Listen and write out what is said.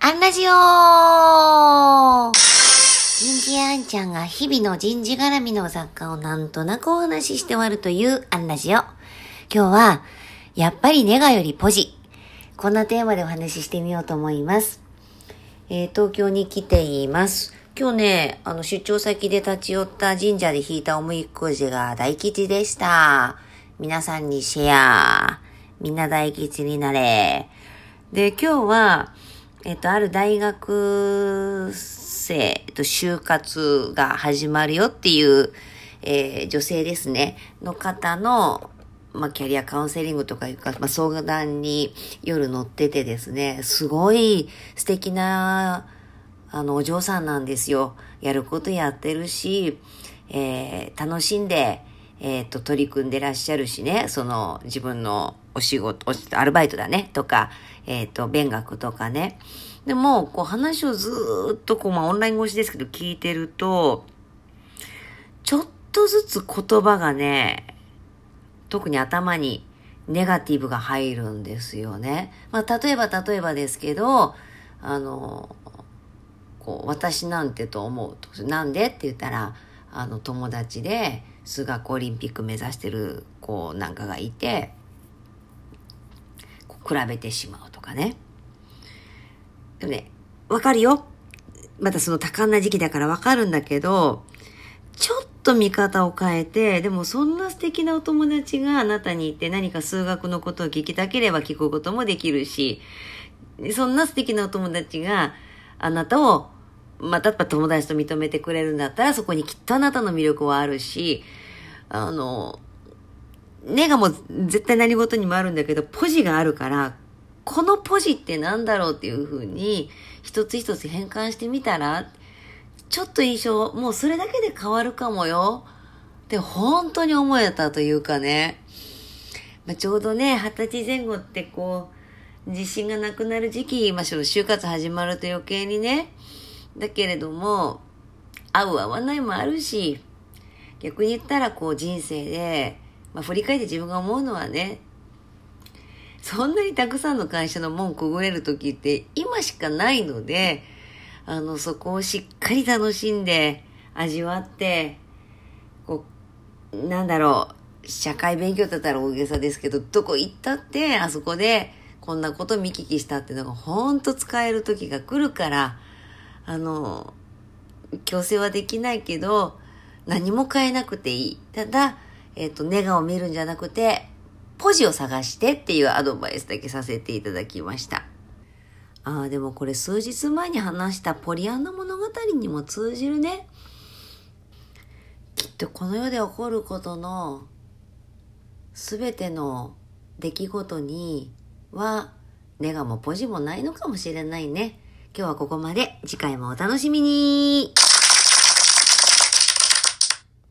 アンラジオ人事あんちゃんが日々の人事絡みの雑貨をなんとなくお話しして終わるというアンラジオ。今日は、やっぱりネガよりポジ。こんなテーマでお話ししてみようと思います。東京に来ています。今日ね、出張先で立ち寄った神社で引いたおみくじが大吉でした。皆さんにシェア。みんな大吉になれ。で、今日は、ある大学生、就活が始まるよっていう、女性ですね、の方の、キャリアカウンセリングとかいうか、相談に夜乗っててですね、すごい素敵な、お嬢さんなんですよ。やることやってるし、楽しんで、取り組んでらっしゃるしね、自分のお仕事、アルバイトだね、とか、勉学とかね。でも、話をずーっとオンライン越しですけど聞いてると、ちょっとずつ言葉がね、特に頭にネガティブが入るんですよね。例えばですけど、私なんてと思うと。なんでって言ったら、友達で数学オリンピック目指してる子なんかがいて、比べてしまうとかね。でもね、わかるよ。また多感な時期だからわかるんだけど、ちょっと見方を変えて、でもそんな素敵なお友達があなたにいて何か数学のことを聞きたければ聞くこともできるし、そんな素敵なお友達があなたをまた友達と認めてくれるんだったら、そこにきっとあなたの魅力はあるし、ネガも絶対何事にもあるんだけど、ポジがあるから、このポジってなんだろうっていう風に、一つ一つ変換してみたら、ちょっと印象、もうそれだけで変わるかもよ。って本当に思えたというかね。ちょうどね、20歳前後って自信がなくなる時期、就活始まると余計にね。だけれども、合う合わないもあるし、逆に言ったら人生で、振り返って自分が思うのはね、そんなにたくさんの会社の門くぐれる時って今しかないので、そこをしっかり楽しんで味わって、社会勉強だったら大げさですけど、どこ行ったってあそこでこんなこと見聞きしたっていうのがほんと使える時が来るから、強制はできないけど、何も変えなくていい。ただ、ネガを見るんじゃなくて、ポジを探してっていうアドバイスだけさせていただきました。でもこれ数日前に話したポリアンナ物語にも通じるね。きっとこの世で起こることのすべての出来事にはネガもポジもないのかもしれないね。今日はここまで。次回もお楽しみに。